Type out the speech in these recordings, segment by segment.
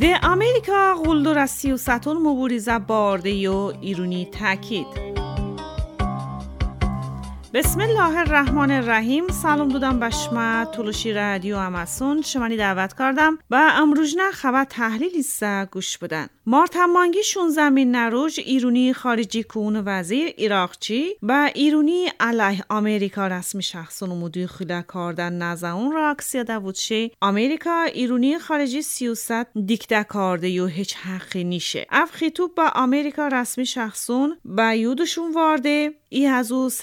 د امریکا قلدر سیاستون مبارزه بارده و ایرانی تاکید. بسم الله الرحمن الرحیم. سلام دادم بشما تلوشی رادیو اماسون شمانی دعوت کردم و امروزنا خبر تحلیل ایسا گوش بدن. مارتمانگی 16 نروژ ایرانی خارجی کون وزیر ایراقچی و ایرانی علیه آمریکا رسمی شخصون مداخله کردن نزاون را اکسیاده بودشه. آمریکا ایرانی خارجی سیاست دیکته کرده و هیچ حقی نیشه. اف خطوب با آمریکا رسمی شخصون با یودشون وارده ای از او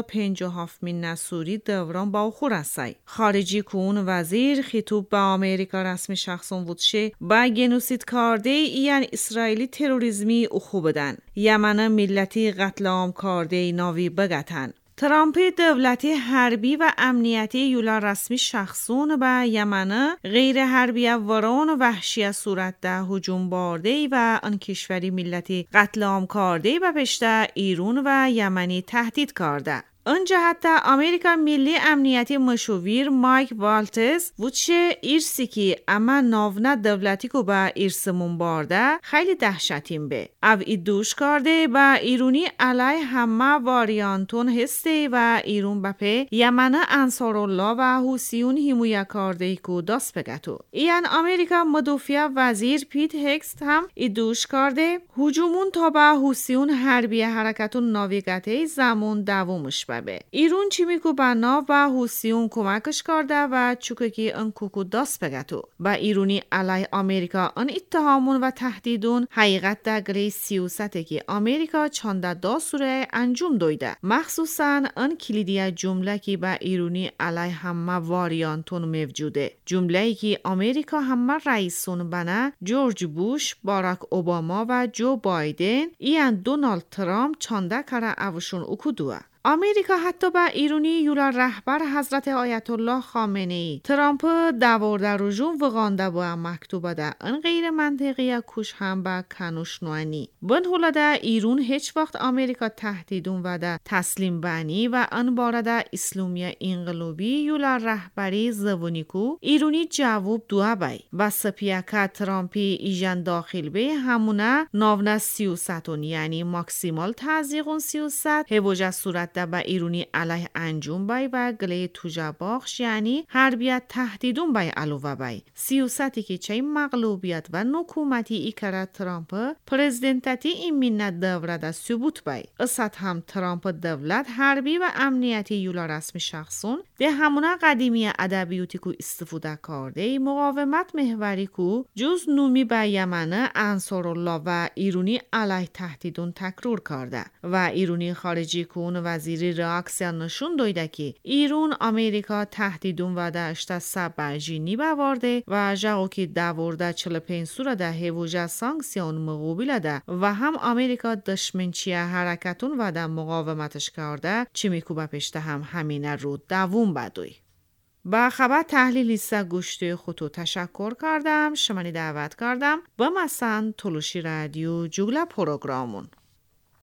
357 نسوری دوران با خور هستی. خارجی کون وزیر خطوب با آمریکا رسمی شخصون بودشه با گنوسید کرده این اسرائیلی تروریزمی او بدن. یمن ملتی قتل عام کرده ناوی بگتن. ترامپ دولتی حربی و امنیتی یولا رسمی شخصون به یمن غیر حربی وران وحشی صورت ده هجوم بارده و آن کشوری ملتی قتل عام کرده و پشت ایران و یمنی تهدید کرده. اونجا حتی امریکا ملی امنیتی مشاور مایک والتز وچه ایرسی که اما ناونه دولتی که با ایرسمون بارده خیلی دهشتیم به. او ایدوش کرده با ایرانی علیه همه واریانتون هسته و ایران بپه یمن انصارالله و حوثیون حمایت کرده که دست بگتو. این امریکا مدافع وزیر پیت هکست هم ایدوش کرده هجومون تا با حوثیون حربی حرکتون ناویگته زمان دوامش ایران چی میگو بنا و حوثیون کمکش کرده و چوکه که ان کوکو دست بگتو. با ایرانی علیه آمریکا ان اتهامون و تهدیدون حقیقت دگری سیاسته که آمریکا چانده داسوره انجام دویده. مخصوصا ان کلیدی جمله که با ایرانی علیه همه واریانتون موجوده. جمله‌ای که آمریکا همه رئیسون بنا جورج بوش، باراک اوباما و جو بایدن این دونالد ترامپ چانده کره اوشون اکودوه. آمریکا حتی با ایرانی یولا رهبر حضرت آیت الله خامنه ای ترامپ دوارده رجوم وغانده با مکتوبه ده ان غیر منطقی کش هم با کنوش نوانی. بن هولاده ایران هیچ وقت آمریکا تهدیدون و ده تسلیم بانی و ان بارده اسلامی انقلابی یولا رهبری زوونیکو ایرانی جواب دوه بای و سپیاکه ترامپی ایجان داخل به همونه ناونه سیاستون یعنی ماکسیمال تازیقون سیاست هواجه صورت با ایرانی علیه انجام بای و گله توجه باخش یعنی حربیت تهدیدون بای علوه بای. سیاستی که چه مغلوبیت و نکومتی ای کرد ترامپ پرزیدنتتی این منت دوره ده ثبوت بای. اسد هم ترامپ دولت حربی و امنیتی یولا رسمی شخصون ده همونه قدیمی ادبیوتی کو استفاده کرده مقاومت محوری کو جز نومی با یمن انصارالله و ایرانی علیه تهدیدون تکرار کرده و ایرانی خارجی کون وزیر راکسیان نشون دویده که ایران آمریکا تهدیدون و داشته سبجینی بوارده و جاگو که دوارده 45 سوره ده هیوجه سانکسیون مقابل ده و هم آمریکا دشمنچیه حرکتون و ده مقاومتش کرده چی میکوبه پشته هم همینه رو دوون بدوی. با خبر تحلیلی سا گوشت خودتو تشکر کردم. شمانی دعوت کردم با مثلا تلوشی رادیو جوگل پروگرامون.